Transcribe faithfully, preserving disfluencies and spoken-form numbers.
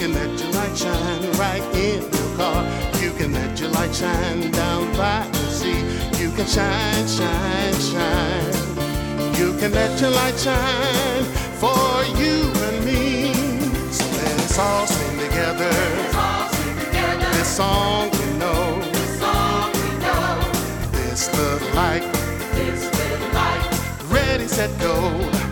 can let your light shine right in your car. You can let your light shine down by the sea. You can shine, shine, shine. You can let your light shine for you and me. So let's all sing together. Let's all sing together. This song we know. This song we know. This little light. This little light. Ready, set, go.